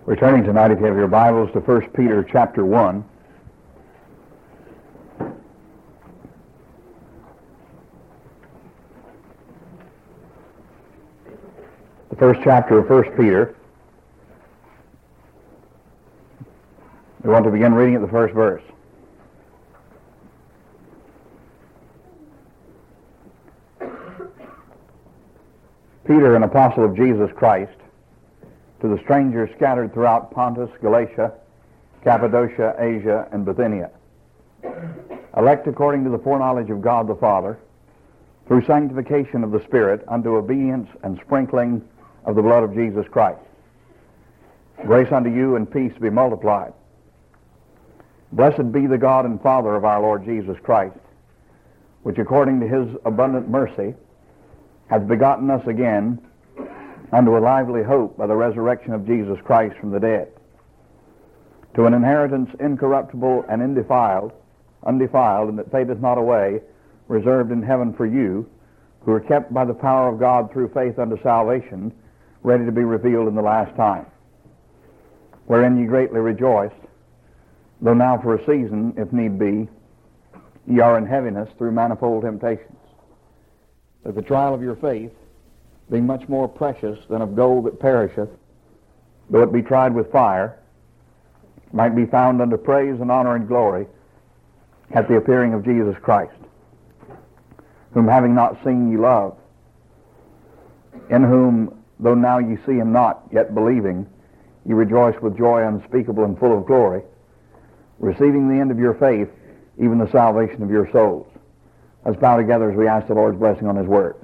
We're turning tonight, if you have your Bibles, to 1 Peter chapter 1. The first chapter of 1 Peter. We want to begin reading at the first verse. Peter, an apostle of Jesus Christ, to the strangers scattered throughout Pontus, Galatia, Cappadocia, Asia, and Bithynia, elect according to the foreknowledge of God the Father, through sanctification of the Spirit, unto obedience and sprinkling of the blood of Jesus Christ. Grace unto you and peace be multiplied. Blessed be the God and Father of our Lord Jesus Christ, which according to his abundant mercy hath begotten us again unto a lively hope by the resurrection of Jesus Christ from the dead, to an inheritance incorruptible and undefiled, and that fadeth not away, reserved in heaven for you, who are kept by the power of God through faith unto salvation, ready to be revealed in the last time, wherein ye greatly rejoice, though now for a season, if need be, ye are in heaviness through manifold temptations, that the trial of your faith, being much more precious than of gold that perisheth, though it be tried with fire, might be found unto praise and honor and glory at the appearing of Jesus Christ, whom having not seen ye love, in whom, though now ye see him not, yet believing, ye rejoice with joy unspeakable and full of glory, receiving the end of your faith, even the salvation of your souls. Let's bow together as we ask the Lord's blessing on his word.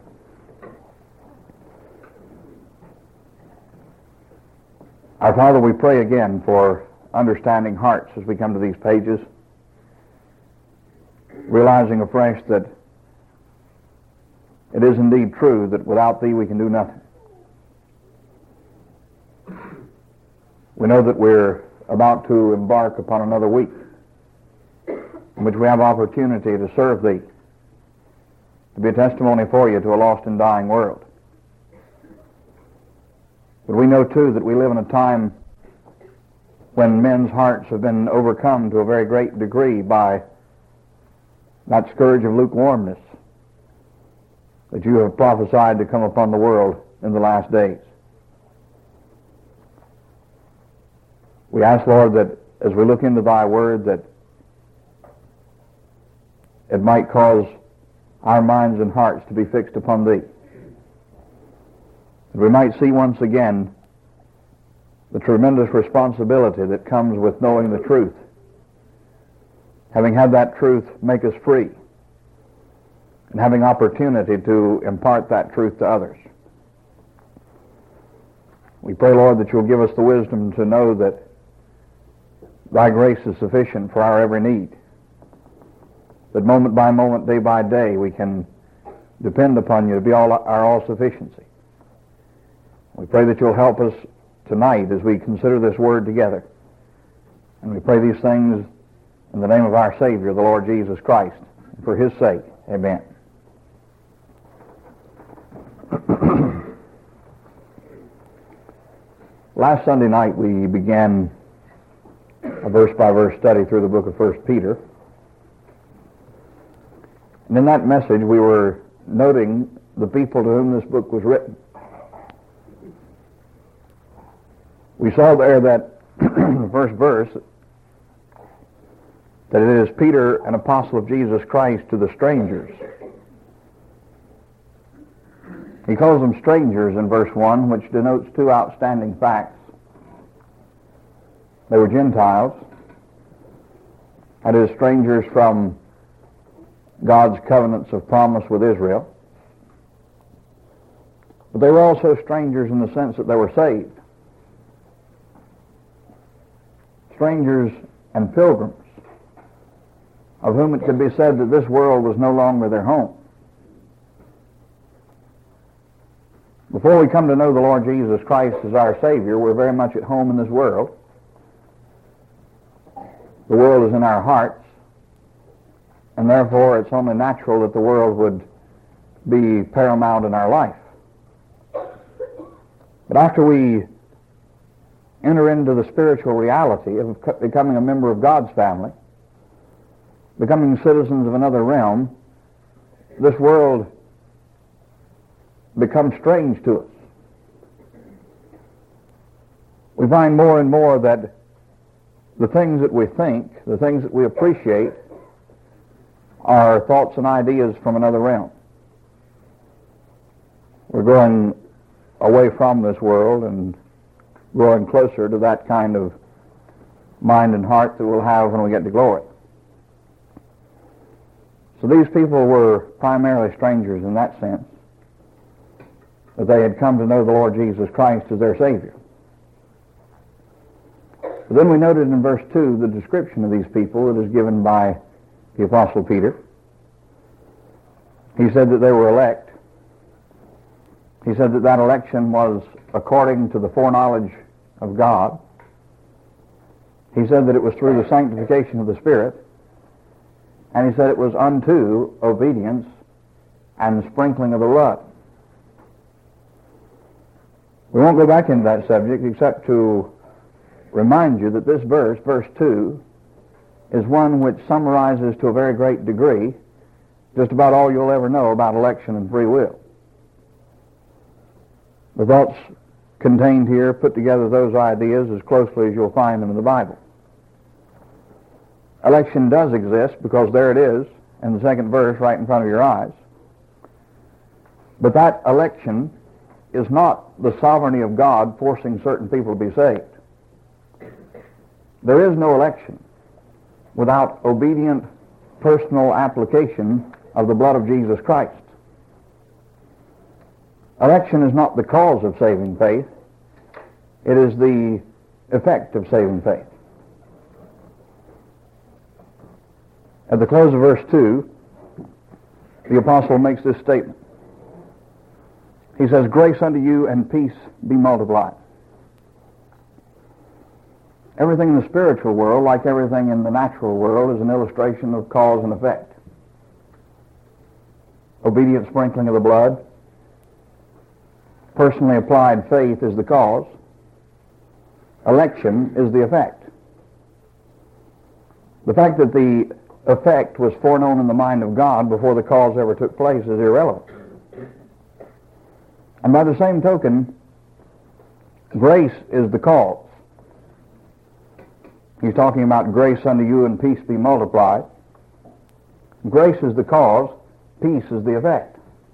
Our Father, we pray again for understanding hearts as we come to these pages, realizing afresh that it is indeed true that without Thee we can do nothing. We know that we're about to embark upon another week in which we have opportunity to serve Thee, to be a testimony for You to a lost and dying world. But we know, too, that we live in a time when men's hearts have been overcome to a very great degree by that scourge of lukewarmness that You have prophesied to come upon the world in the last days. We ask, Lord, that as we look into Thy Word, that it might cause our minds and hearts to be fixed upon Thee. That we might see once again the tremendous responsibility that comes with knowing the truth, having had that truth make us free, and having opportunity to impart that truth to others. We pray, Lord, that You'll give us the wisdom to know that Thy grace is sufficient for our every need, that moment by moment, day by day, we can depend upon You to be our all-sufficiency. We pray that You'll help us tonight as we consider this Word together. And we pray these things in the name of our Savior, the Lord Jesus Christ, and for His sake. Amen. Last Sunday night we began a verse-by-verse study through the book of 1 Peter. And in that message we were noting the people to whom this book was written. We saw there that in the first verse that it is Peter, an apostle of Jesus Christ, to the strangers. He calls them strangers in verse 1, which denotes two outstanding facts. They were Gentiles, that is, strangers from God's covenants of promise with Israel. But they were also strangers in the sense that they were saved. Strangers and pilgrims, of whom it could be said that this world was no longer their home. Before we come to know the Lord Jesus Christ as our Savior, we're very much at home in this world. The world is in our hearts, and therefore it's only natural that the world would be paramount in our life. But after we enter into the spiritual reality of becoming a member of God's family, becoming citizens of another realm, this world becomes strange to us. We find more and more that the things that we think, the things that we appreciate, are thoughts and ideas from another realm. We're going away from this world and growing closer to that kind of mind and heart that we'll have when we get to glory. So these people were primarily strangers in that sense, that they had come to know the Lord Jesus Christ as their Savior. But then we noted in verse 2 the description of these people that is given by the Apostle Peter. He said that they were elect. He said that that election was according to the foreknowledge of God. He said that it was through the sanctification of the Spirit. And he said it was unto obedience and sprinkling of the blood. We won't go back into that subject except to remind you that this verse, verse 2, is one which summarizes to a very great degree just about all you'll ever know about election and free will. The thoughts contained here put together those ideas as closely as you'll find them in the Bible. Election does exist because there it is in the second verse right in front of your eyes. But that election is not the sovereignty of God forcing certain people to be saved. There is no election without obedient personal application of the blood of Jesus Christ. Election is not the cause of saving faith. It is the effect of saving faith. At the close of verse 2, the apostle makes this statement. He says, "Grace unto you and peace be multiplied." Everything in the spiritual world, like everything in the natural world, is an illustration of cause and effect. Obedient sprinkling of the blood, personally applied faith is the cause. Election is the effect. The fact that the effect was foreknown in the mind of God before the cause ever took place is irrelevant. And by the same token, grace is the cause. He's talking about grace unto you and peace be multiplied. Grace is the cause, peace is the effect.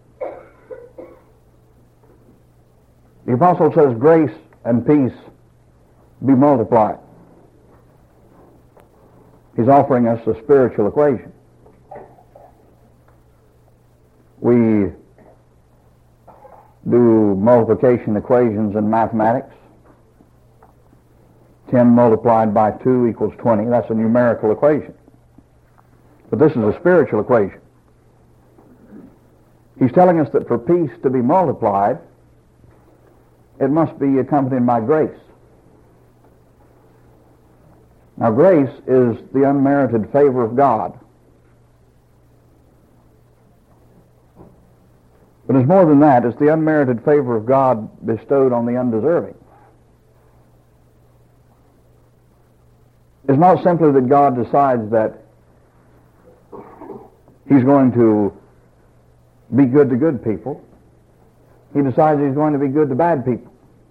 The apostle says grace and peace be multiplied. He's offering us a spiritual equation. We do multiplication equations in mathematics. 10 multiplied by 2 equals 20. That's a numerical equation. But this is a spiritual equation. He's telling us that for peace to be multiplied, it must be accompanied by grace. Now, grace is the unmerited favor of God. But it's more than that. It's the unmerited favor of God bestowed on the undeserving. It's not simply that God decides that He's going to be good to good people. He decides He's going to be good to bad people.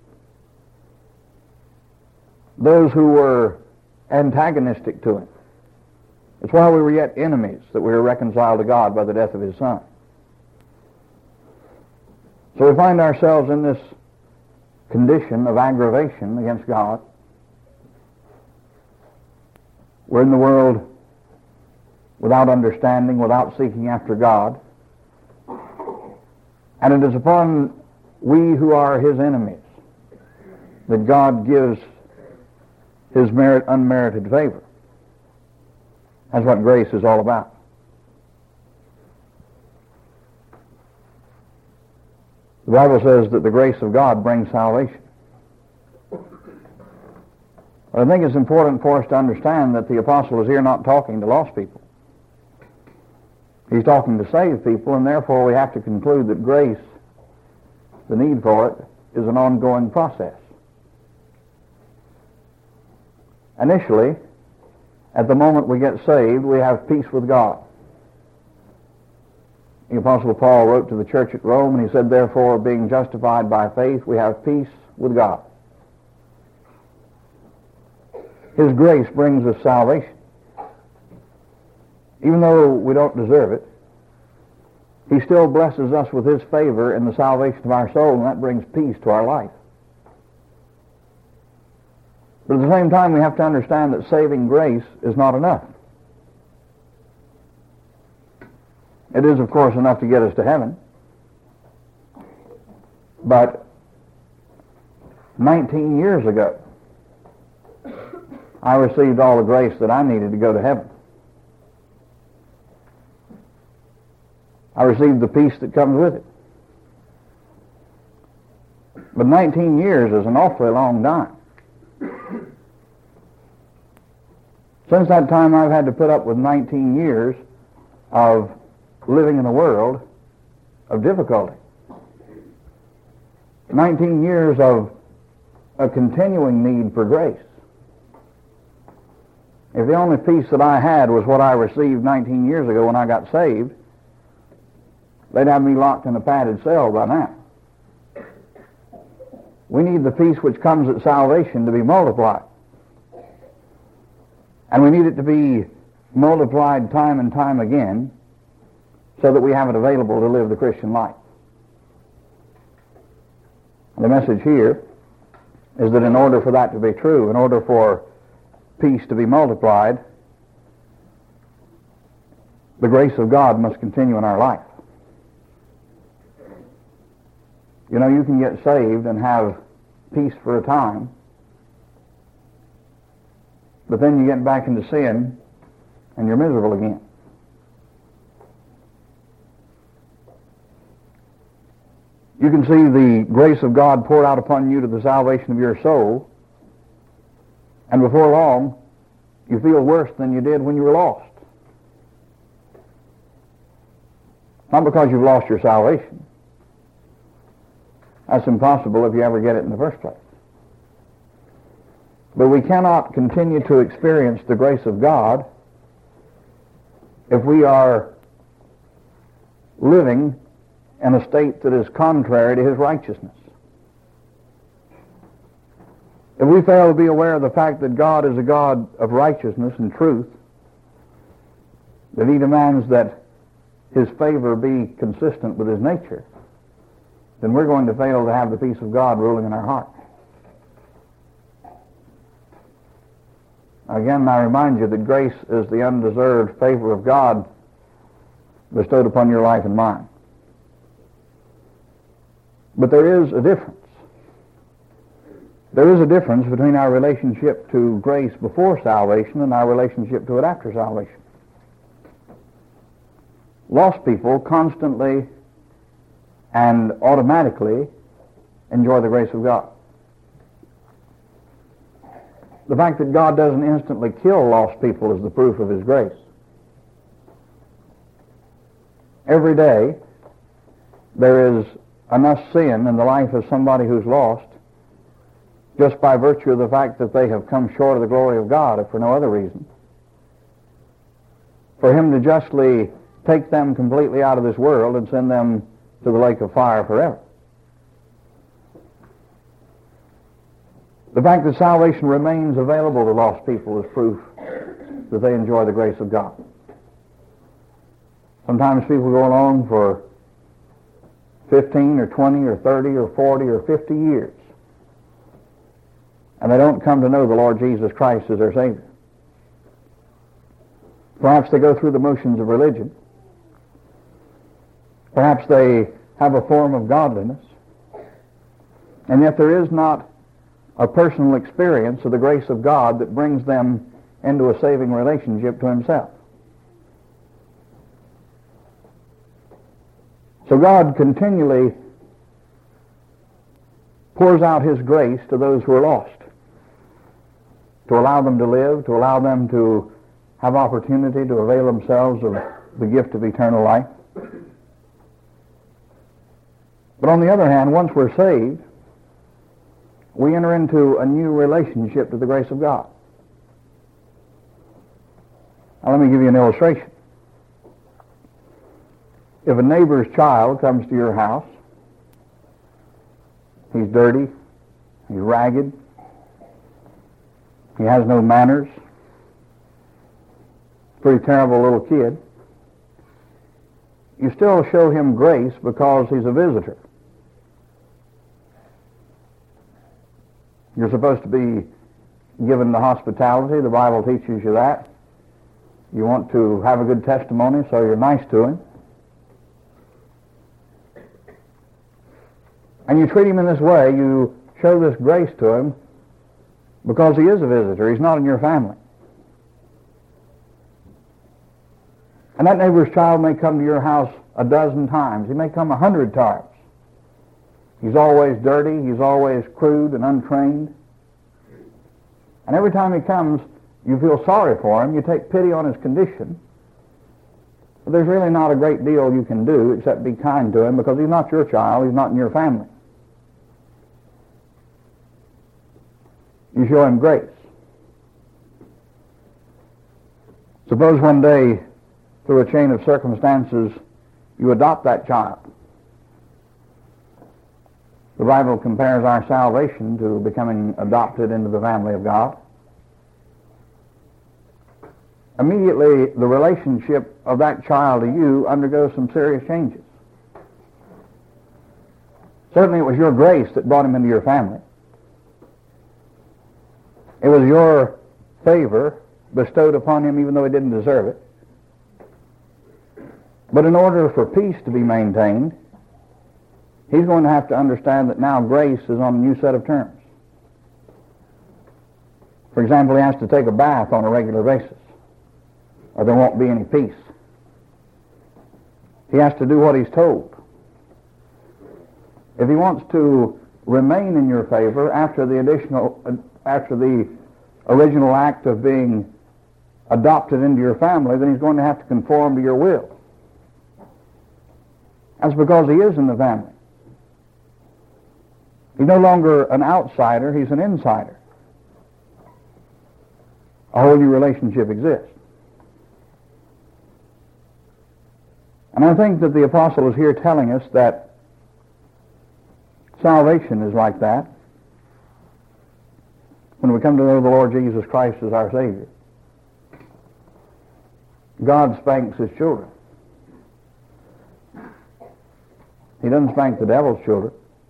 Those who were antagonistic to Him. It's while we were yet enemies that we were reconciled to God by the death of His Son. So we find ourselves in this condition of aggravation against God. We're in the world without understanding, without seeking after God. And it is upon we who are His enemies that God gives His unmerited favor. That's what grace is all about. The Bible says that the grace of God brings salvation. But I think it's important for us to understand that the apostle is here not talking to lost people. He's talking to saved people, and therefore we have to conclude that grace, the need for it, is an ongoing process. Initially, at the moment we get saved, we have peace with God. The Apostle Paul wrote to the church at Rome, and he said, therefore, being justified by faith, we have peace with God. His grace brings us salvation. Even though we don't deserve it, he still blesses us with his favor in the salvation of our soul, and that brings peace to our life. But at the same time, we have to understand that saving grace is not enough. It is, of course, enough to get us to heaven. But 19 years ago, I received all the grace that I needed to go to heaven. I received the peace that comes with it. But 19 years is an awfully long time. Since that time, I've had to put up with 19 years of living in a world of difficulty. 19 years of a continuing need for grace. If the only peace that I had was what I received 19 years ago when I got saved, they'd have me locked in a padded cell by now. We need the peace which comes at salvation to be multiplied. And we need it to be multiplied time and time again so that we have it available to live the Christian life. The message here is that in order for that to be true, in order for peace to be multiplied, the grace of God must continue in our life. You know, you can get saved and have peace for a time, but then you get back into sin and you're miserable again. You can see the grace of God poured out upon you to the salvation of your soul, and before long, you feel worse than you did when you were lost. Not because you've lost your salvation. That's impossible if you ever get it in the first place. But we cannot continue to experience the grace of God if we are living in a state that is contrary to his righteousness. If we fail to be aware of the fact that God is a God of righteousness and truth, that he demands that his favor be consistent with his nature, then we're going to fail to have the peace of God ruling in our heart. Again, I remind you that grace is the undeserved favor of God bestowed upon your life and mine. But there is a difference. There is a difference between our relationship to grace before salvation and our relationship to it after salvation. Lost people constantly and automatically enjoy the grace of God. The fact that God doesn't instantly kill lost people is the proof of his grace. Every day there is enough sin in the life of somebody who's lost just by virtue of the fact that they have come short of the glory of God, if for no other reason, for him to justly take them completely out of this world and send them to the lake of fire forever. The fact that salvation remains available to lost people is proof that they enjoy the grace of God. Sometimes people go along for 15 or 20 or 30 or 40 or 50 years, and they don't come to know the Lord Jesus Christ as their Savior. Perhaps they go through the motions of religion. Perhaps they have a form of godliness, and yet there is not a personal experience of the grace of God that brings them into a saving relationship to himself. So God continually pours out his grace to those who are lost, to allow them to live, to allow them to have opportunity to avail themselves of the gift of eternal life. But on the other hand, once we're saved, we enter into a new relationship to the grace of God. Now let me give you an illustration. If a neighbor's child comes to your house, he's dirty, he's ragged, he has no manners, pretty terrible little kid, you still show him grace because he's a visitor. You're supposed to be given the hospitality. The Bible teaches you that. You want to have a good testimony, so you're nice to him. And you treat him in this way. You show this grace to him because he is a visitor. He's not in your family. And that neighbor's child may come to your house a dozen times. He may come 100 times. He's always dirty. He's always crude and untrained. And every time he comes, you feel sorry for him. You take pity on his condition. But there's really not a great deal you can do except be kind to him because he's not your child. He's not in your family. You show him grace. Suppose one day, through a chain of circumstances, you adopt that child. The Bible compares our salvation to becoming adopted into the family of God. Immediately, the relationship of that child to you undergoes some serious changes. Certainly, it was your grace that brought him into your family. It was your favor bestowed upon him even though he didn't deserve it. But in order for peace to be maintained, he's going to have to understand that now grace is on a new set of terms. For example, he has to take a bath on a regular basis, or there won't be any peace. He has to do what he's told. If he wants to remain in your favor after the original act of being adopted into your family, then he's going to have to conform to your will. That's because he is in the family. He's no longer an outsider, he's an insider. A whole new relationship exists. And I think that the apostle is here telling us that salvation is like that when we come to know the Lord Jesus Christ as our Savior. God spanks his children. He doesn't spank the devil's children.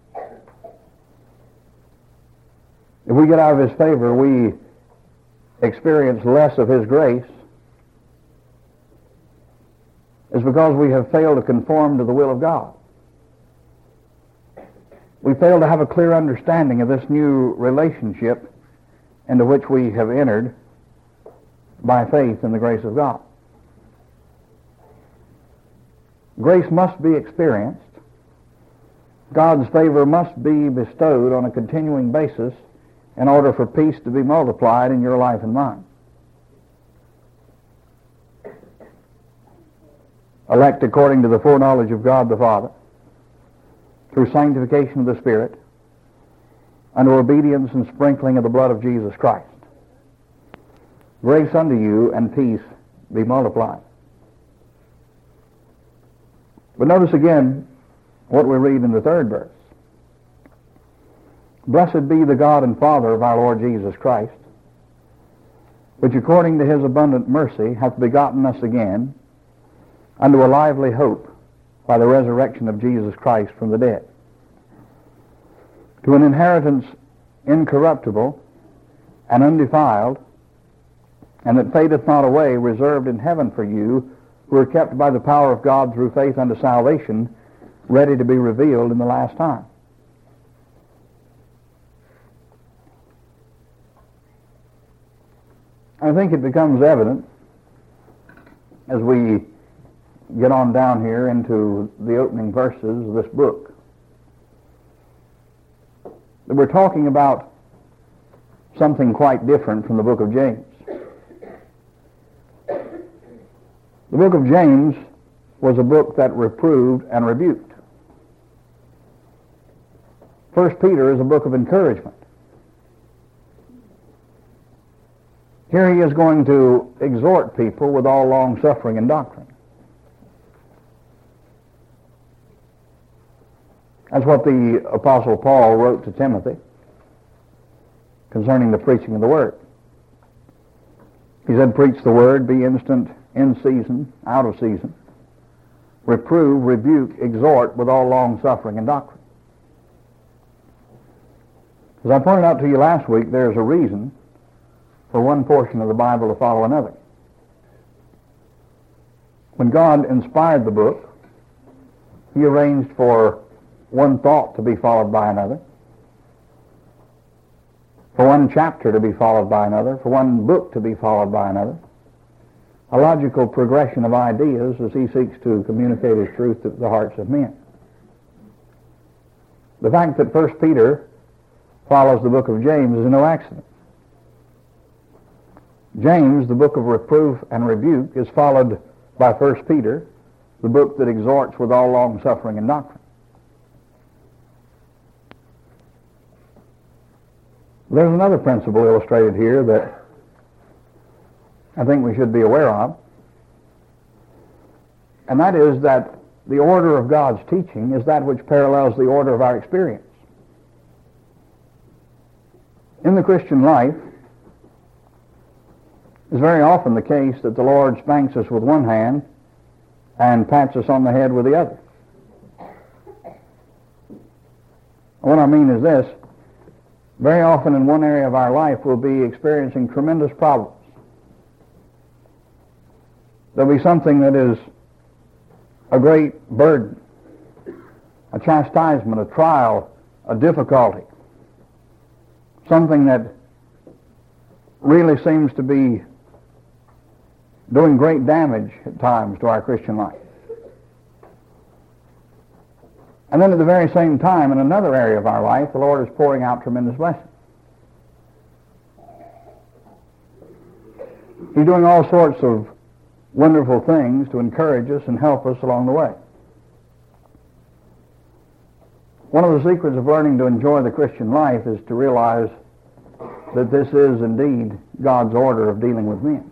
If we get out of his favor, we experience less of his grace. It's because we have failed to conform to the will of God. We fail to have a clear understanding of this new relationship into which we have entered by faith in the grace of God. Grace must be experienced. God's favor must be bestowed on a continuing basis in order for peace to be multiplied in your life and mine. Elect according to the foreknowledge of God the Father, through sanctification of the Spirit, unto obedience and sprinkling of the blood of Jesus Christ. Grace unto you and peace be multiplied. But notice again what we read in the third verse. Blessed be the God and Father of our Lord Jesus Christ, which according to his abundant mercy hath begotten us again unto a lively hope by the resurrection of Jesus Christ from the dead, to an inheritance incorruptible and undefiled, and that fadeth not away, reserved in heaven for you, who are kept by the power of God through faith unto salvation, ready to be revealed in the last time. I think it becomes evident as we get on down here into the opening verses of this book that we're talking about something quite different from the book of James. The book of James was a book that reproved and rebuked. 1 Peter is a book of encouragement. Here he is going to exhort people with all long-suffering and doctrine. That's what the Apostle Paul wrote to Timothy concerning the preaching of the Word. He said, preach the Word, be instant, in season, out of season. Reprove, rebuke, exhort with all long-suffering and doctrine. As I pointed out to you last week, there's a reason for one portion of the Bible to follow another. When God inspired the book, he arranged for one thought to be followed by another, for one chapter to be followed by another, for one book to be followed by another, a logical progression of ideas as he seeks to communicate his truth to the hearts of men. The fact that 1 Peter follows the book of James is no accident. James, the book of reproof and rebuke, is followed by 1 Peter, the book that exhorts with all long-suffering and doctrine. There's another principle illustrated here that I think we should be aware of, and that is that the order of God's teaching is that which parallels the order of our experience. In the Christian life, it's very often the case that the Lord spanks us with one hand and pats us on the head with the other. What I mean is this: very often in one area of our life we'll be experiencing tremendous problems. There'll be something that is a great burden, a chastisement, a trial, a difficulty, something that really seems to be doing great damage at times to our Christian life. And then at the very same time, in another area of our life, the Lord is pouring out tremendous blessing. He's doing all sorts of wonderful things to encourage us and help us along the way. One of the secrets of learning to enjoy the Christian life is to realize that this is indeed God's order of dealing with men.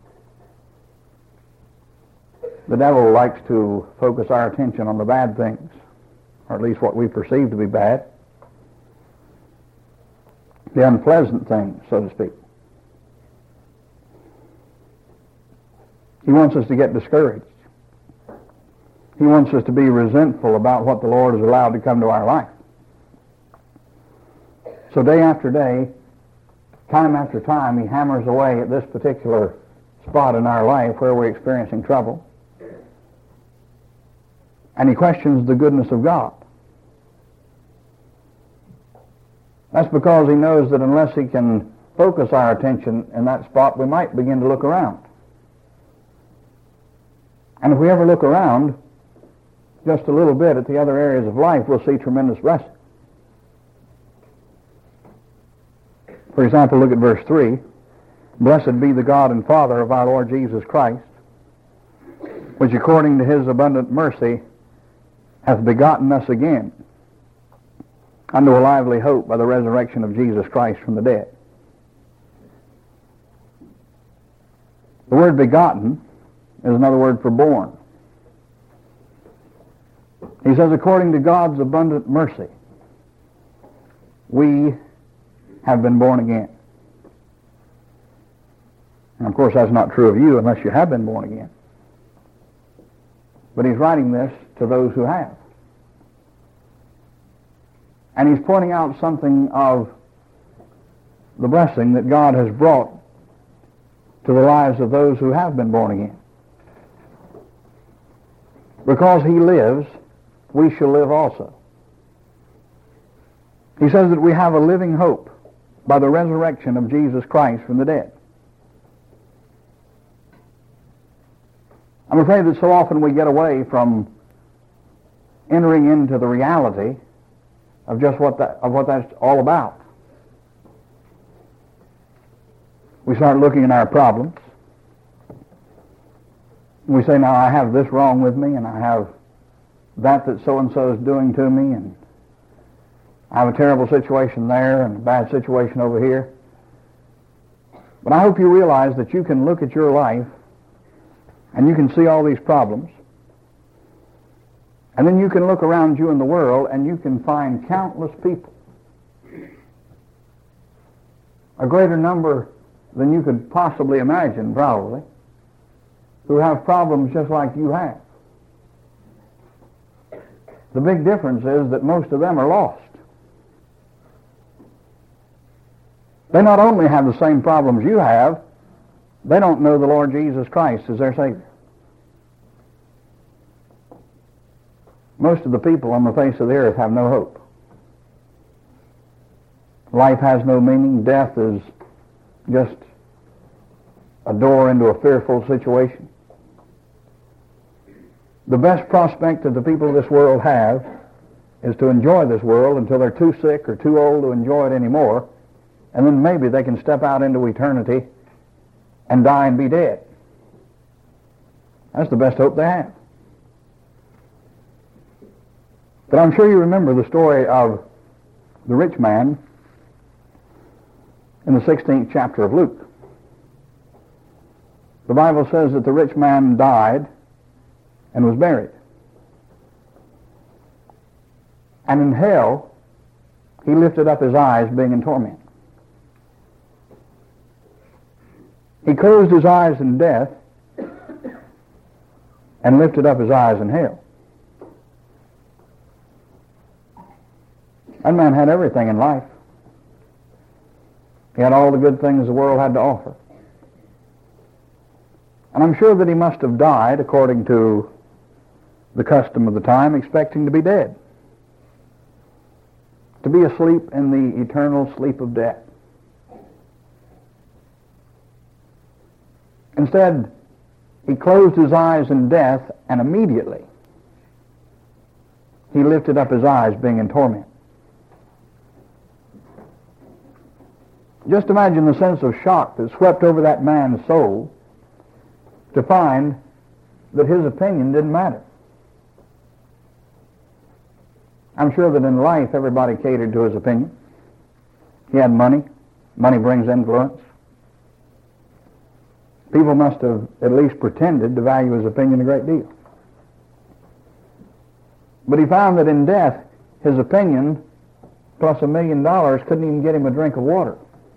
The devil likes to focus our attention on the bad things, or at least what we perceive to be bad, the unpleasant things, so to speak. He wants us to get discouraged. He wants us to be resentful about what the Lord has allowed to come to our life. So day after day, time after time, he hammers away at this particular spot in our life where we're experiencing trouble. And he questions the goodness of God. That's because he knows that unless he can focus our attention in that spot, we might begin to look around. And if we ever look around just a little bit at the other areas of life, we'll see tremendous blessing. For example, look at verse 3. Blessed be the God and Father of our Lord Jesus Christ, which according to his abundant mercy hath begotten us again unto a lively hope by the resurrection of Jesus Christ from the dead. The word begotten is another word for born. He says, according to God's abundant mercy, we have been born again. And of course that's not true of you unless you have been born again. But he's writing this to those who have. And he's pointing out something of the blessing that God has brought to the lives of those who have been born again. Because he lives, we shall live also. He says that we have a living hope by the resurrection of Jesus Christ from the dead. I'm afraid that so often we get away from entering into the reality of just what that's all about. We start looking at our problems. We say, now I have this wrong with me, and I have that so-and-so is doing to me, and I have a terrible situation there and a bad situation over here. But I hope you realize that you can look at your life and you can see all these problems. And then you can look around you in the world and you can find countless people, a greater number than you could possibly imagine, probably, who have problems just like you have. The big difference is that most of them are lost. They not only have the same problems you have, they don't know the Lord Jesus Christ as their Savior. Most of the people on the face of the earth have no hope. Life has no meaning. Death is just a door into a fearful situation. The best prospect that the people of this world have is to enjoy this world until they're too sick or too old to enjoy it anymore, and then maybe they can step out into eternity and die and be dead. That's the best hope they have. But I'm sure you remember the story of the rich man in the 16th chapter of Luke. The Bible says that the rich man died and was buried. And in hell, he lifted up his eyes, being in torment. He closed his eyes in death and lifted up his eyes in hell. That man had everything in life. He had all the good things the world had to offer. And I'm sure that he must have died, according to the custom of the time, expecting to be dead, to be asleep in the eternal sleep of death. Instead, he closed his eyes in death, and immediately he lifted up his eyes, being in torment. Just imagine the sense of shock that swept over that man's soul to find that his opinion didn't matter. I'm sure that in life everybody catered to his opinion. He had money. Money brings influence. People must have at least pretended to value his opinion a great deal. But he found that in death, his opinion plus $1 million couldn't even get him a drink of water.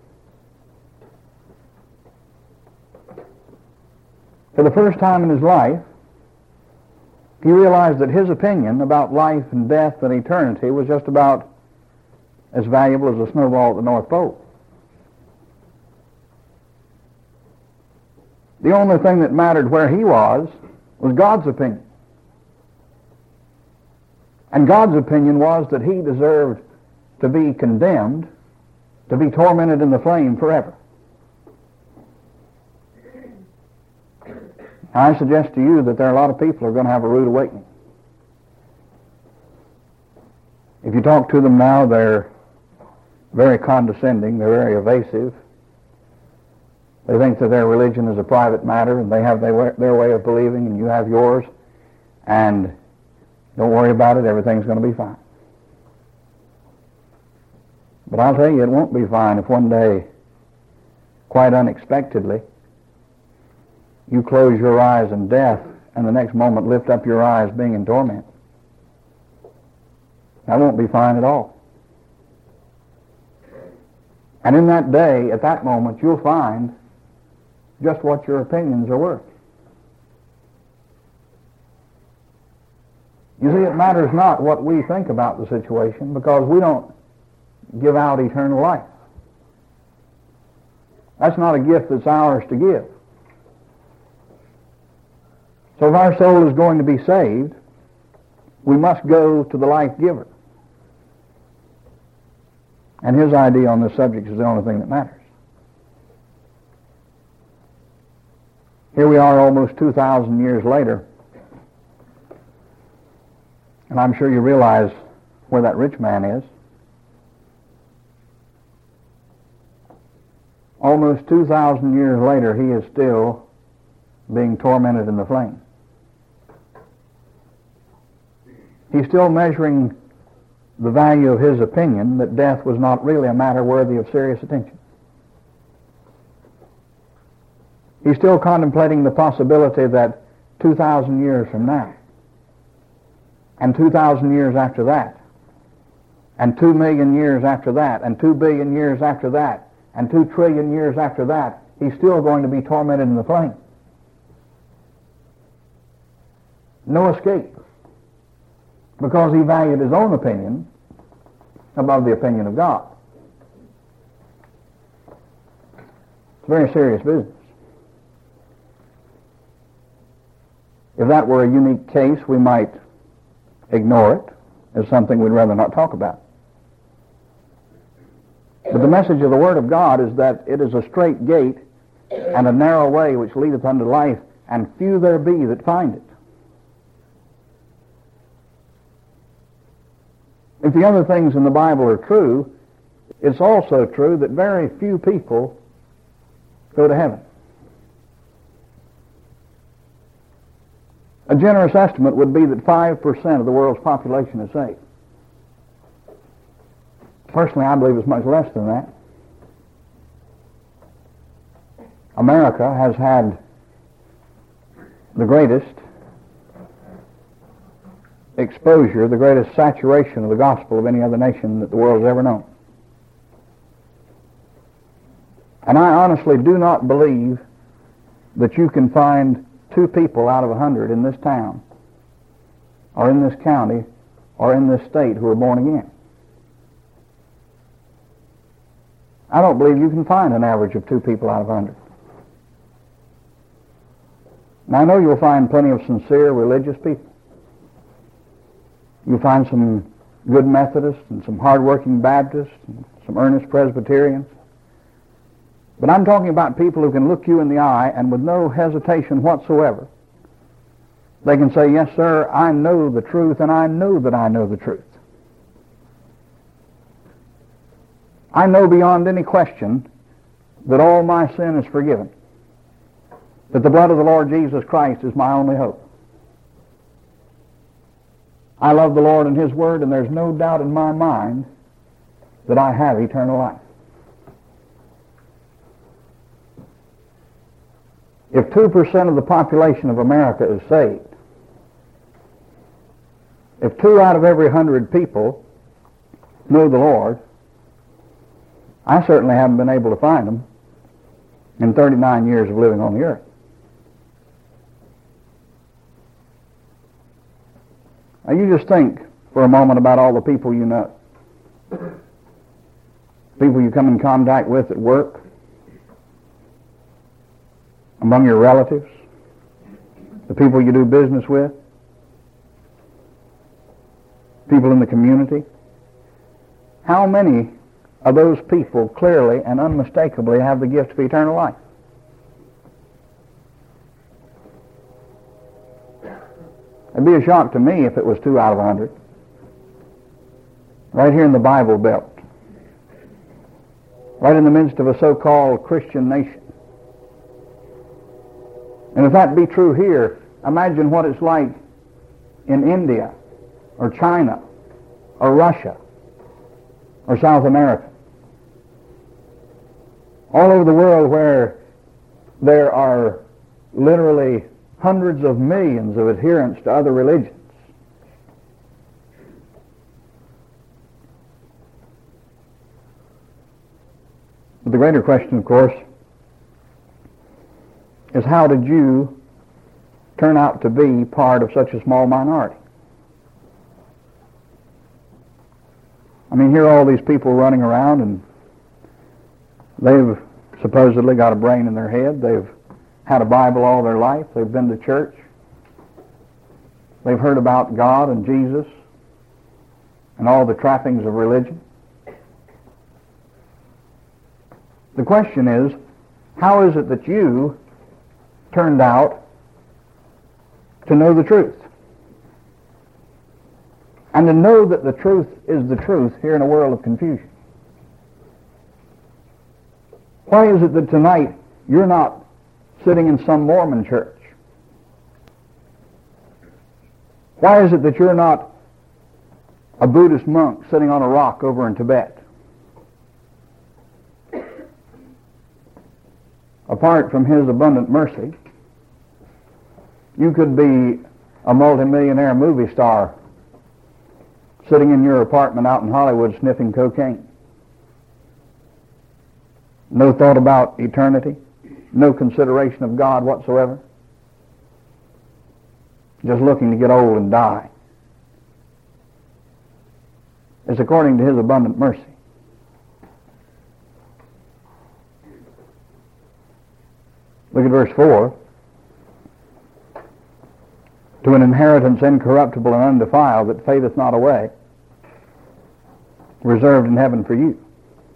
For the first time in his life, he realized that his opinion about life and death and eternity was just about as valuable as a snowball at the North Pole. The only thing that mattered where he was God's opinion. And God's opinion was that he deserved to be condemned, to be tormented in the flame forever. I suggest to you that there are a lot of people who are going to have a rude awakening. If you talk to them now, they're very condescending, they're very evasive. They think that their religion is a private matter, and they have their way of believing, and you have yours, and don't worry about it, everything's going to be fine. But I'll tell you, it won't be fine if one day, quite unexpectedly, you close your eyes in death, and the next moment lift up your eyes being in torment. That won't be fine at all. And in that day, at that moment, you'll find just what your opinions are worth. You see, it matters not what we think about the situation, because we don't give out eternal life. That's not a gift that's ours to give. So if our soul is going to be saved, we must go to the life giver. And his idea on this subject is the only thing that matters. Here we are almost 2,000 years later, and I'm sure you realize where that rich man is. Almost 2,000 years later, he is still being tormented in the flame. He's still measuring the value of his opinion that death was not really a matter worthy of serious attention. He's still contemplating the possibility that 2,000 years from now, and 2,000 years after that, and 2 million years after that, and 2 billion years after that, and 2 trillion years after that, he's still going to be tormented in the flame. No escape. Because he valued his own opinion above the opinion of God. It's very serious business. If that were a unique case, we might ignore it as something we'd rather not talk about. But the message of the Word of God is that it is a straight gate and a narrow way which leadeth unto life, and few there be that find it. If the other things in the Bible are true, it's also true that very few people go to heaven. A generous estimate would be that 5% of the world's population is saved. Personally, I believe it's much less than that. America has had the greatest exposure, the greatest saturation of the gospel of any other nation that the world has ever known. And I honestly do not believe that you can find 2 people out of 100 in this town, or in this county, or in this state who are born again. I don't believe you can find an average of 2 people out of 100. Now, I know you'll find plenty of sincere religious people. You'll find some good Methodists and some hard-working Baptists and some earnest Presbyterians. But I'm talking about people who can look you in the eye and with no hesitation whatsoever, they can say, yes, sir, I know the truth, and I know that I know the truth. I know beyond any question that all my sin is forgiven, that the blood of the Lord Jesus Christ is my only hope. I love the Lord and His Word, and there's no doubt in my mind that I have eternal life. If 2% of the population of America is saved, if 2 out of every 100 people know the Lord, I certainly haven't been able to find them in 39 years of living on the earth. Now you just think for a moment about all the people you know. People you come in contact with at work, among your relatives, the people you do business with, people in the community. How many of those people clearly and unmistakably have the gift of eternal life? It'd be a shock to me if it was 2 out of 100. Right here in the Bible Belt. Right in the midst of a so-called Christian nation. And if that be true here, imagine what it's like in India, or China, or Russia, or South America. All over the world where there are literally hundreds of millions of adherents to other religions. But the greater question, of course, is how did you turn out to be part of such a small minority? I mean, here are all these people running around, and they've supposedly got a brain in their head. They've had a Bible all their life. They've been to church. They've heard about God and Jesus and all the trappings of religion. The question is, how is it that you turned out to know the truth? And to know that the truth is the truth here in a world of confusion. Why is it that tonight you're not sitting in some Mormon church? Why is it that you're not a Buddhist monk sitting on a rock over in Tibet? apart from His abundant mercy, you could be a multimillionaire movie star sitting in your apartment out in Hollywood sniffing cocaine. No thought about eternity, no consideration of God whatsoever, just looking to get old and die. It's according to His abundant mercy. Look at verse 4. To an inheritance incorruptible and undefiled that fadeth not away, reserved in heaven for you.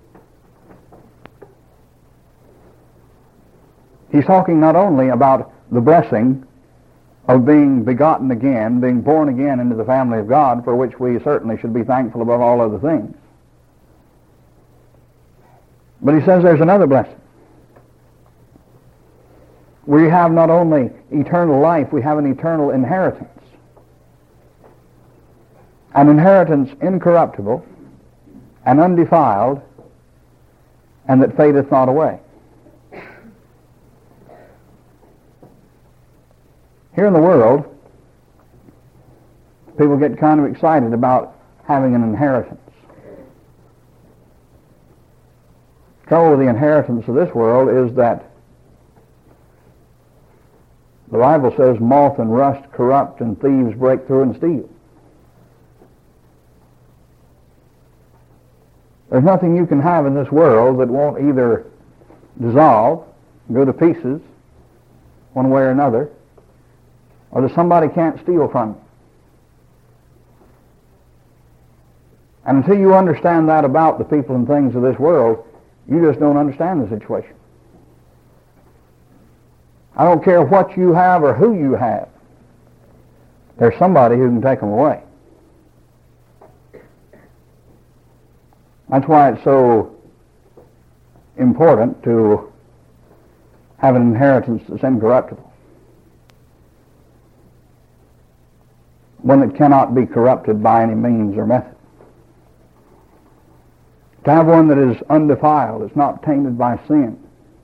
He's talking not only about the blessing of being begotten again, being born again into the family of God, for which we certainly should be thankful above all other things, but he says there's another blessing. We have not only eternal life, we have an eternal inheritance. An inheritance incorruptible and undefiled, and that fadeth not away. Here in the world, people get kind of excited about having an inheritance. The trouble with the inheritance of this world is that the Bible says moth and rust corrupt and thieves break through and steal. There's nothing you can have in this world that won't either dissolve, go to pieces, one way or another, or that somebody can't steal from you. And until you understand that about the people and things of this world, you just don't understand the situation. I don't care what you have or who you have. There's somebody who can take them away. That's why it's so important to have an inheritance that's incorruptible. One that cannot be corrupted by any means or method. To have one that is undefiled, it's not tainted by sin.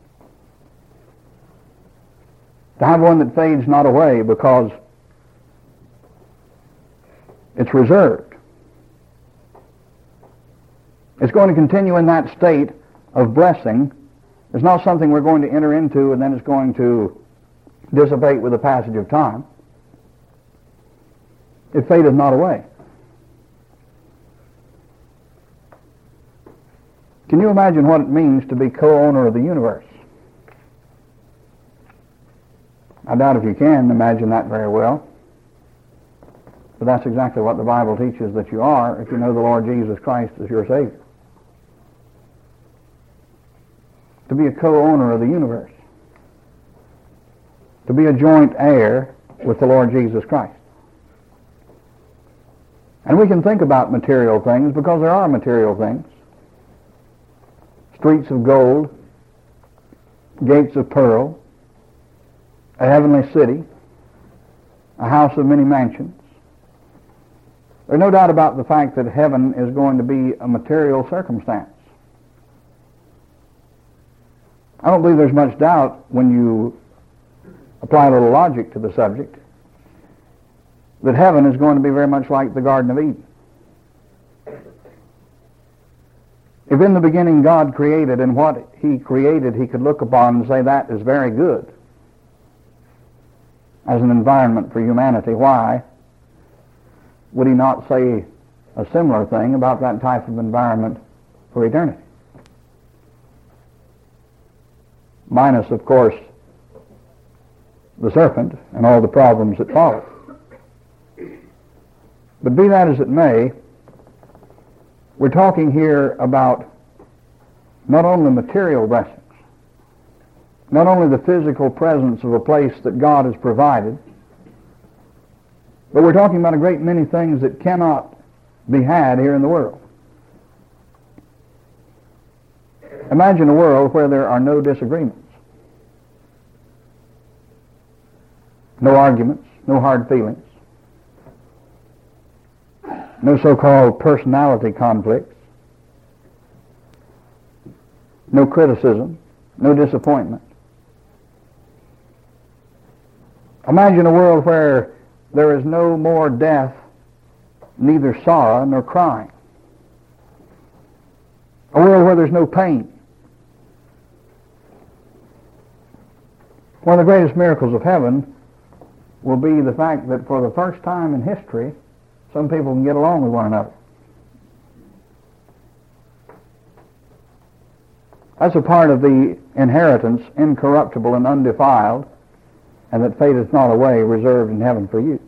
To have one that fades not away because it's reserved. It's going to continue in that state of blessing. It's not something we're going to enter into and then it's going to dissipate with the passage of time. It fadeth not away. Can you imagine what it means to be co-owner of the universe? I doubt if you can imagine that very well. But that's exactly what the Bible teaches that you are if you know the Lord Jesus Christ as your Savior. To be a co-owner of the universe. To be a joint heir with the Lord Jesus Christ. And we can think about material things because there are material things. Streets of gold, gates of pearl, a heavenly city, a house of many mansions. There's no doubt about the fact that heaven is going to be a material circumstance. I don't believe there's much doubt when you apply a little logic to the subject that heaven is going to be very much like the Garden of Eden. If in the beginning God created and what He created He could look upon and say that is very good as an environment for humanity, why would He not say a similar thing about that type of environment for eternity? Minus, of course, the serpent and all the problems that follow. But be that as it may, we're talking here about not only material blessings, not only the physical presence of a place that God has provided, but we're talking about a great many things that cannot be had here in the world. Imagine a world where there are no disagreements, no arguments, no hard feelings, no so-called personality conflicts, no criticism, no disappointment, Imagine a world where there is no more death, neither sorrow nor crying. A world where there's no pain. One of the greatest miracles of heaven will be the fact that for the first time in history, some people can get along with one another. That's a part of the inheritance, incorruptible and undefiled, and that fadeth not away, reserved in heaven for you.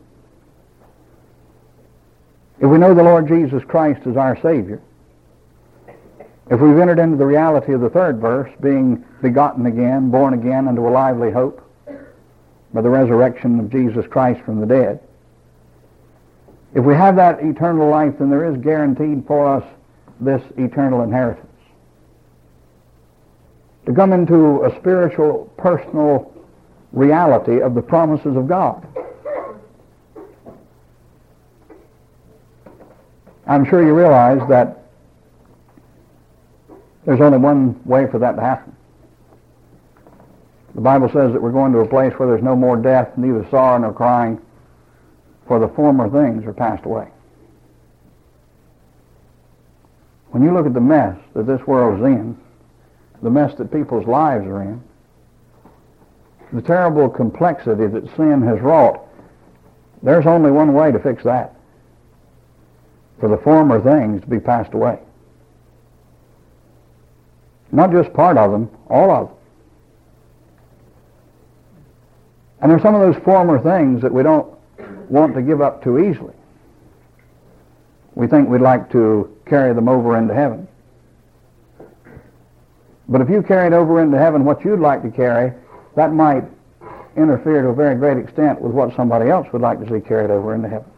If we know the Lord Jesus Christ as our Savior, if we've entered into the reality of the third verse, being begotten again, born again unto a lively hope by the resurrection of Jesus Christ from the dead, if we have that eternal life, then there is guaranteed for us this eternal inheritance. To come into a spiritual, personal reality of the promises of God. I'm sure you realize that there's only one way for that to happen. The Bible says that we're going to a place where there's no more death, neither sorrow nor crying, for the former things are passed away. When you look at the mess that this world is in, the mess that people's lives are in, the terrible complexity that sin has wrought, there's only one way to fix that. For the former things to be passed away. Not just part of them, all of them. And there's some of those former things that we don't want to give up too easily. We think we'd like to carry them over into heaven. But if you carried over into heaven what you'd like to carry, that might interfere to a very great extent with what somebody else would like to see carried over into heaven.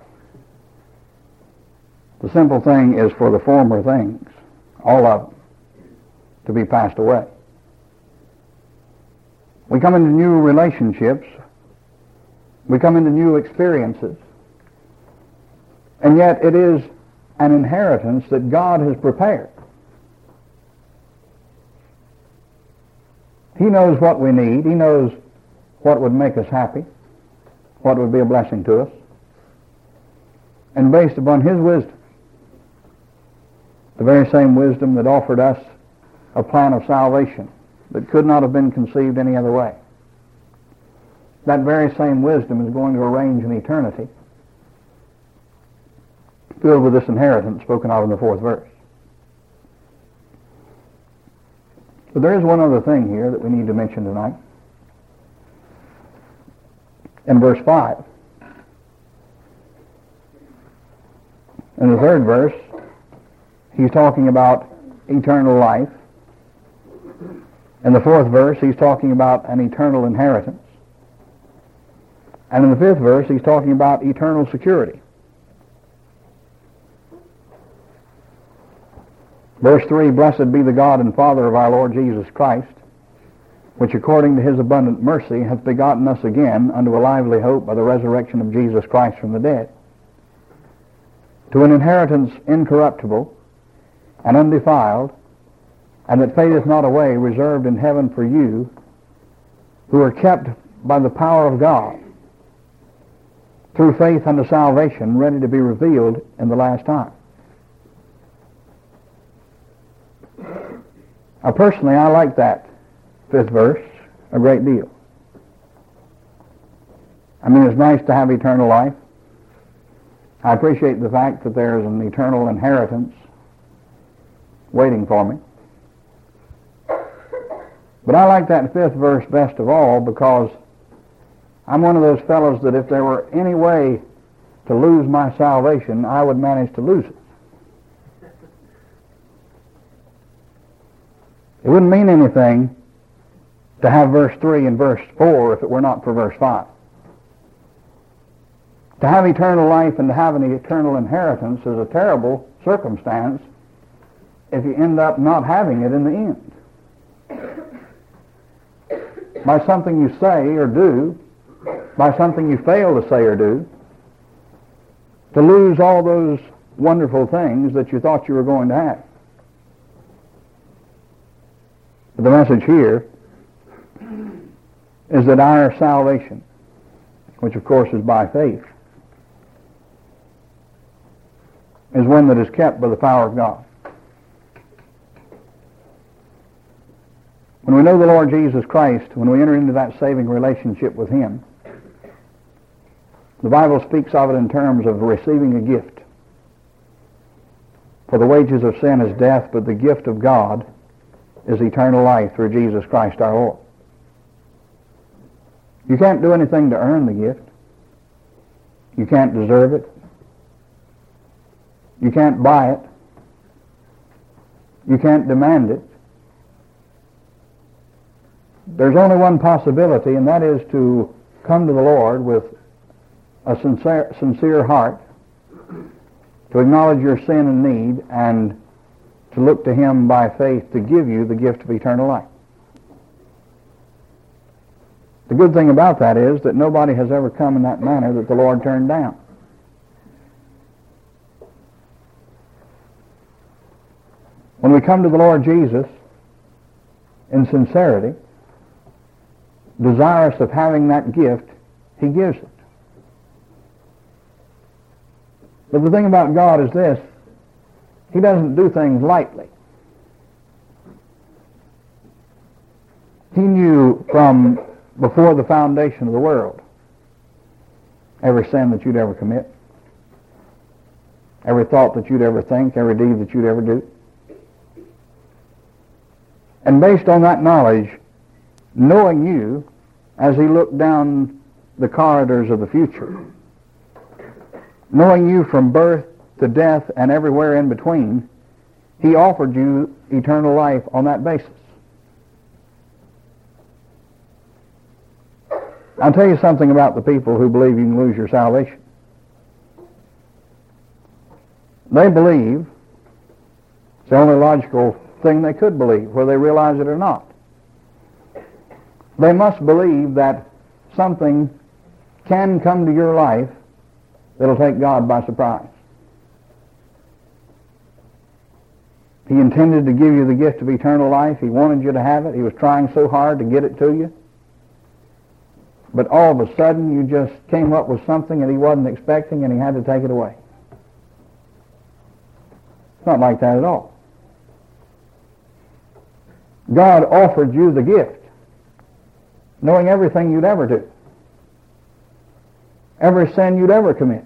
The simple thing is for the former things, all of them, to be passed away. We come into new relationships. We come into new experiences. And yet it is an inheritance that God has prepared. He knows what we need. He knows what would make us happy, what would be a blessing to us. And based upon His wisdom, the very same wisdom that offered us a plan of salvation that could not have been conceived any other way, that very same wisdom is going to arrange an eternity filled with this inheritance spoken of in the 4th verse. But there is one other thing here that we need to mention tonight. In verse 5. In the 3rd verse, he's talking about eternal life. In the 4th verse, he's talking about an eternal inheritance. And in the 5th verse, he's talking about eternal security. Verse 3, Blessed be the God and Father of our Lord Jesus Christ, which according to His abundant mercy hath begotten us again unto a lively hope by the resurrection of Jesus Christ from the dead, to an inheritance incorruptible and undefiled, and that fadeth not away, reserved in heaven for you, who are kept by the power of God, through faith unto salvation, ready to be revealed in the last time. Now, personally, I like that 5th verse a great deal. I mean, it's nice to have eternal life. I appreciate the fact that there is an eternal inheritance waiting for me. But I like that 5th verse best of all because I'm one of those fellows that if there were any way to lose my salvation, I would manage to lose it. It wouldn't mean anything to have verse 3 and verse 4 if it were not for verse 5. To have eternal life and to have an eternal inheritance is a terrible circumstance if you end up not having it in the end. By something you say or do, by something you fail to say or do, to lose all those wonderful things that you thought you were going to have. But the message here is that our salvation, which of course is by faith, is one that is kept by the power of God. When we know the Lord Jesus Christ, when we enter into that saving relationship with Him, the Bible speaks of it in terms of receiving a gift. For the wages of sin is death, but the gift of God is eternal life through Jesus Christ our Lord. You can't do anything to earn the gift. You can't deserve it. You can't buy it. You can't demand it. There's only one possibility, and that is to come to the Lord with a sincere heart, to acknowledge your sin and need, and to look to Him by faith to give you the gift of eternal life. The good thing about that is that nobody has ever come in that manner that the Lord turned down. When we come to the Lord Jesus in sincerity, desirous of having that gift, He gives it. But the thing about God is this: He doesn't do things lightly. He knew from before the foundation of the world every sin that you'd ever commit, every thought that you'd ever think, every deed that you'd ever do. And based on that knowledge, knowing you as He looked down the corridors of the future, knowing you from birth to death and everywhere in between, He offered you eternal life on that basis. I'll tell you something about the people who believe you can lose your salvation. They believe, it's the only logical thing they could believe, whether they realize it or not. They must believe that something can come to your life that'll take God by surprise. He intended to give you the gift of eternal life. He wanted you to have it. He was trying so hard to get it to you. But all of a sudden you just came up with something that He wasn't expecting, and He had to take it away. It's not like that at all. God offered you the gift, knowing everything you'd ever do, every sin you'd ever commit.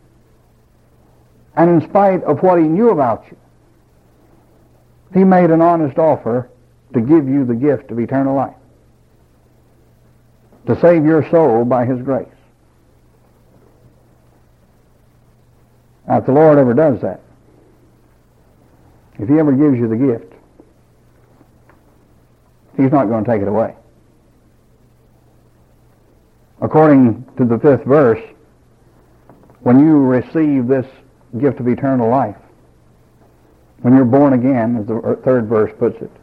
And in spite of what He knew about you, He made an honest offer to give you the gift of eternal life, to save your soul by His grace. Now, if the Lord ever does that, if He ever gives you the gift, He's not going to take it away. According to the 5th verse, when you receive this gift of eternal life, when you're born again, as the 3rd verse puts it,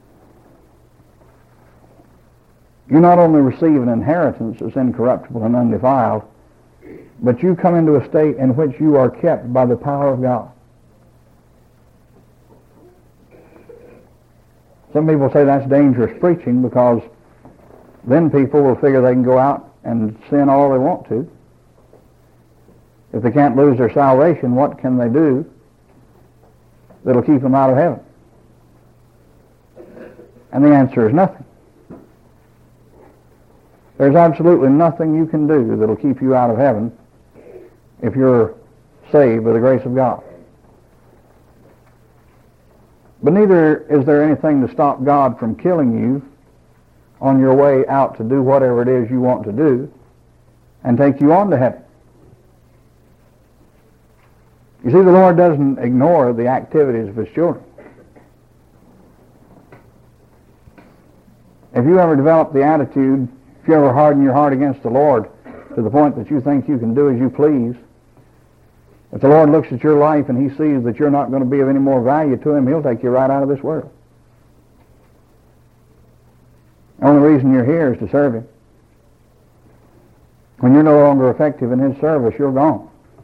you not only receive an inheritance that's incorruptible and undefiled, but you come into a state in which you are kept by the power of God. Some people say that's dangerous preaching, because then people will figure they can go out and sin all they want to. If they can't lose their salvation, what can they do that'll keep them out of heaven? And the answer is nothing. There's absolutely nothing you can do that'll keep you out of heaven if you're saved by the grace of God. But neither is there anything to stop God from killing you on your way out to do whatever it is you want to do and take you on to heaven. You see, the Lord doesn't ignore the activities of His children. If you ever develop the attitude, if you ever harden your heart against the Lord to the point that you think you can do as you please, if the Lord looks at your life and He sees that you're not going to be of any more value to Him, He'll take you right out of this world. The only reason you're here is to serve Him. When you're no longer effective in His service, you're gone.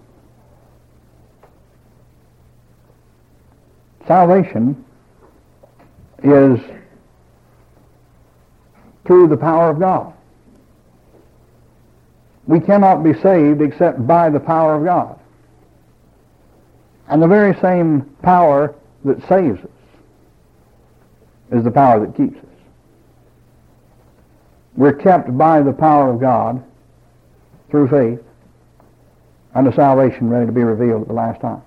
Salvation is through the power of God. We cannot be saved except by the power of God. And the very same power that saves us is the power that keeps us. We're kept by the power of God through faith unto salvation ready to be revealed at the last time.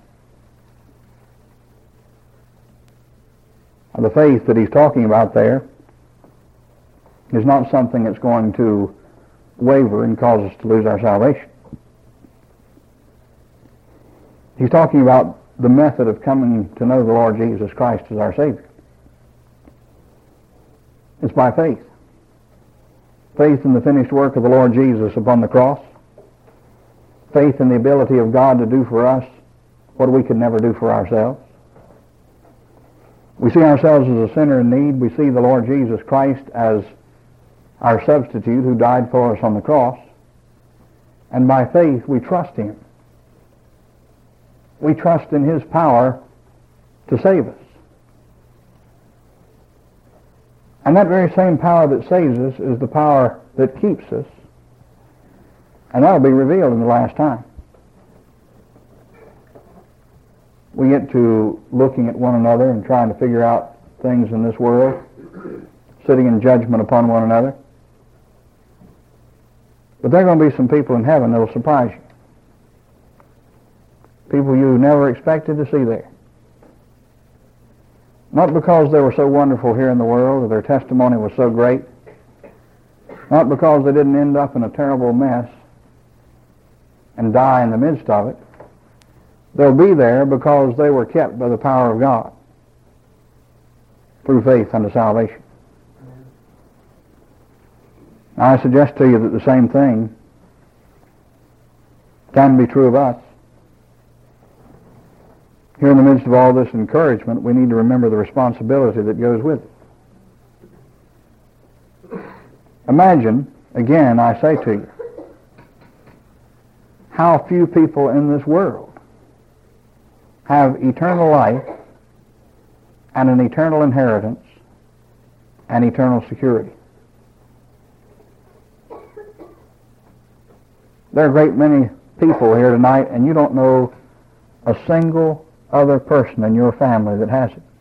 And the faith that he's talking about there is not something that's going to waver and cause us to lose our salvation. He's talking about the method of coming to know the Lord Jesus Christ as our Savior. It's by faith. Faith in the finished work of the Lord Jesus upon the cross. Faith in the ability of God to do for us what we could never do for ourselves. We see ourselves as a sinner in need. We see the Lord Jesus Christ as our substitute who died for us on the cross. And by faith we trust Him. We trust in His power to save us. And that very same power that saves us is the power that keeps us. And that will be revealed in the last time. We get to looking at one another and trying to figure out things in this world, sitting in judgment upon one another. But there are going to be some people in heaven that will surprise you. People you never expected to see there. Not because they were so wonderful here in the world or their testimony was so great. Not because they didn't end up in a terrible mess and die in the midst of it. They'll be there because they were kept by the power of God through faith unto salvation. Now, I suggest to you that the same thing can be true of us. Here in the midst of all this encouragement, we need to remember the responsibility that goes with it. Imagine, again, I say to you, how few people in this world have eternal life and an eternal inheritance and eternal security. There are a great many people here tonight, and you don't know a single other person in your family that has it.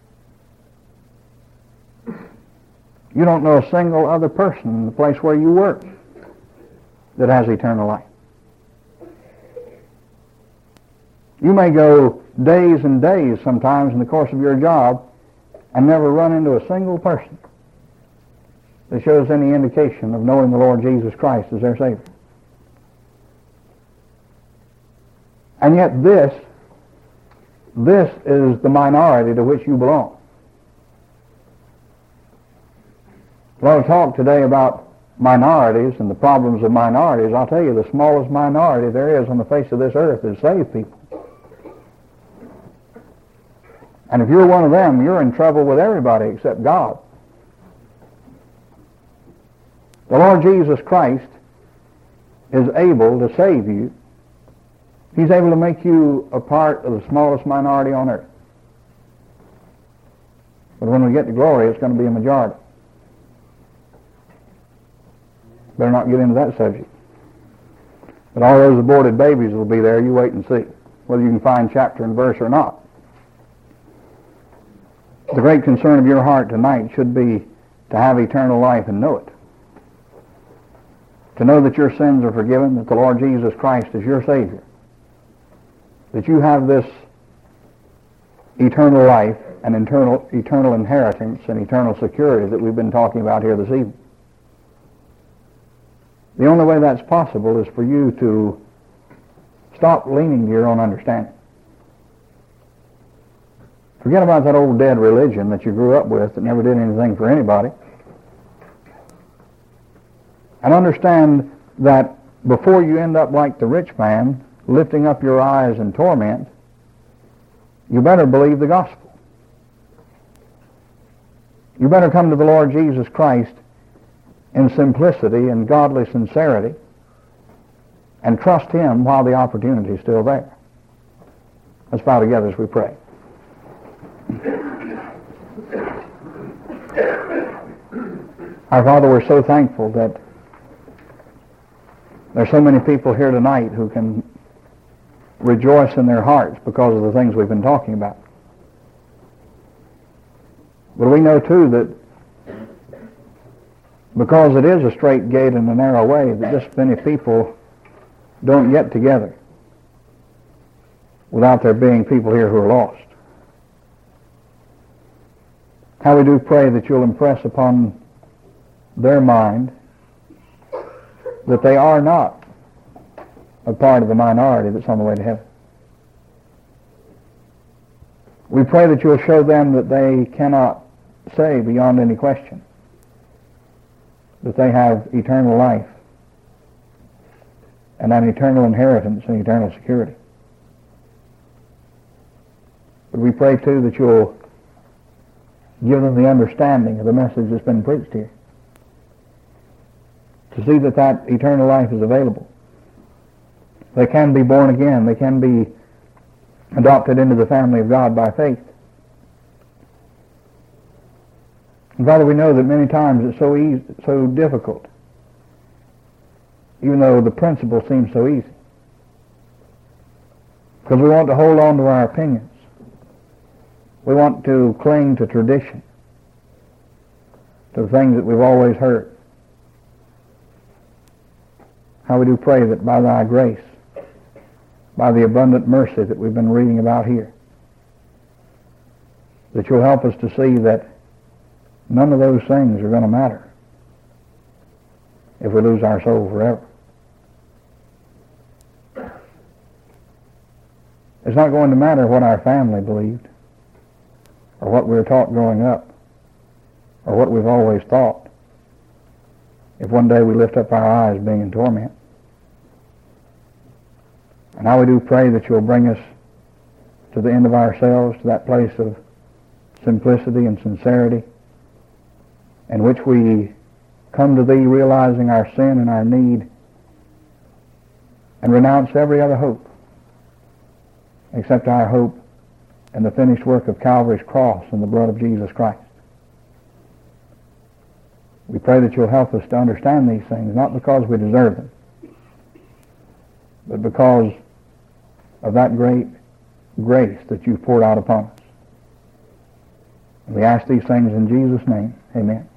You don't know a single other person in the place where you work that has eternal life. You may go days and days sometimes in the course of your job and never run into a single person that shows any indication of knowing the Lord Jesus Christ as their Savior. And yet this is the minority to which you belong. A lot of talk today about minorities and the problems of minorities. I'll tell you, the smallest minority there is on the face of this earth is saved people. And if you're one of them, you're in trouble with everybody except God. The Lord Jesus Christ is able to save you. He's able to make you a part of the smallest minority on earth. But when we get to glory, it's going to be a majority. Better not get into that subject. But all those aborted babies will be there. You wait and see whether you can find chapter and verse or not. The great concern of your heart tonight should be to have eternal life and know it. To know that your sins are forgiven, that the Lord Jesus Christ is your Savior. That you have this eternal life and eternal inheritance and eternal security that we've been talking about here this evening. The only way that's possible is for you to stop leaning to your own understanding. Forget about that old dead religion that you grew up with that never did anything for anybody. And understand that before you end up like the rich man, lifting up your eyes in torment, you better believe the gospel. You better come to the Lord Jesus Christ in simplicity and godly sincerity and trust Him while the opportunity is still there. Let's bow together as we pray. Our Father, we're so thankful that There's so many people here tonight who can rejoice in their hearts because of the things we've been talking about. But we know too that because it is a straight gate and a narrow way, that just many people don't get together without there being people here who are lost. How we do pray that you'll impress upon their mind that they are not a part of the minority that's on the way to heaven. We pray that you'll show them that they cannot say beyond any question that they have eternal life and an eternal inheritance and eternal security. But we pray too that you'll give them the understanding of the message that's been preached here, to see that that eternal life is available. They can be born again. They can be adopted into the family of God by faith. And Father, we know that many times it's so easy, so difficult, even though the principle seems so easy, because we want to hold on to our opinions. We want to cling to tradition, to the things that we've always heard. How we do pray that by thy grace, by the abundant mercy that we've been reading about here, that you'll help us to see that none of those things are going to matter if we lose our soul forever. It's not going to matter what our family believed, or what we were taught growing up, or what we've always thought, if one day we lift up our eyes being in torment. And now we do pray that you'll bring us to the end of ourselves, to that place of simplicity and sincerity, in which we come to thee realizing our sin and our need, and renounce every other hope except our hope in the finished work of Calvary's cross and the blood of Jesus Christ. We pray that you'll help us to understand these things, not because we deserve them, but because of that great grace that you've poured out upon us. And we ask these things in Jesus' name. Amen.